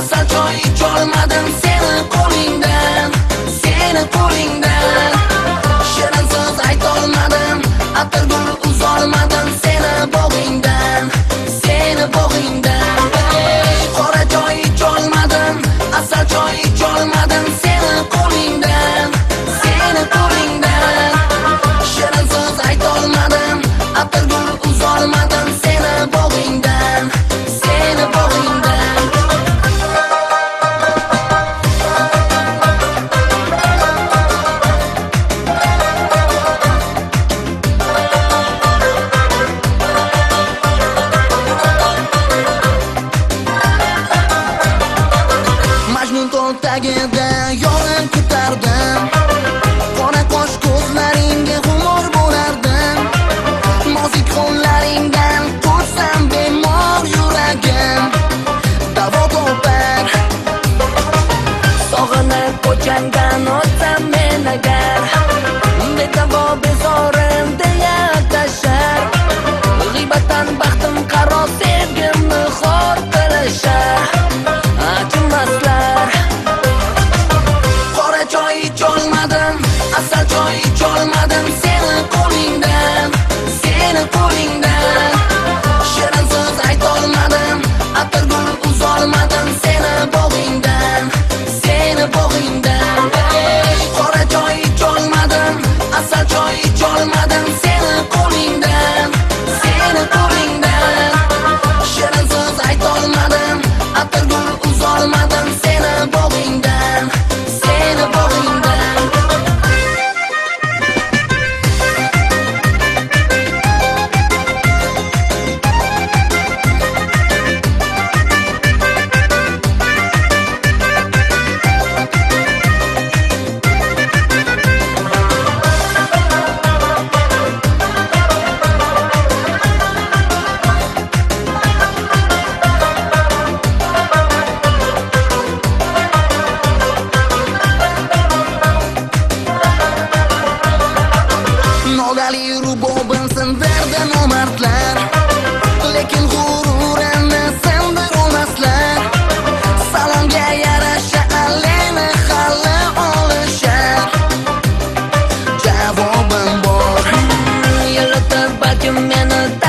asal choy icholmadim seni qo'lingdan, seni qo'lingdan. Shirin so'z aytolmadim, atirgul uzolmadim seni bog'ingdan, seni bog'ingdan. Qora choy icholmadim, asal choy icholmadim seni qo'lingdan, seni qo'lingdan. Shirin so'z aytolmadim, atirgul uzolmadim seni bog'ingdan, seni bog'ingdan. Majnun tol tagida yo'lin kutardim, qora qosh ko'zlaringga xumor bo'lardim. Nozik qo'llaringdan qursam bemor yuragim davo topar. Sog'inib ko'chamdan o'tsam men agar, bedavo bezorim deya tashar. G'iybatdan baxtim qaro sevgimni xor qilishar, achinmaslar. Qora choy icholmadim, asal choy icholmadim seni qo'lingdan, seni qo'lingdan. Shirin so'z aytolmadim, atirgul uzolmadim seni bog'ingdan, seni bog'ingdan. Qora choy icholmadim, asal choy icholmadim seni qo'lingdan, seni qo'lingdan. Shirin so'z aytolmadim, atirgul uzolmadim seni bog'ingdan, seni bog'ingdan. Nodali rubobimsin verdi nomardlar, lekin g'ururimni sindir olmaslar. Salomga yarasha alleni hali olishar. Javobim bor, yo'lotib balkim meni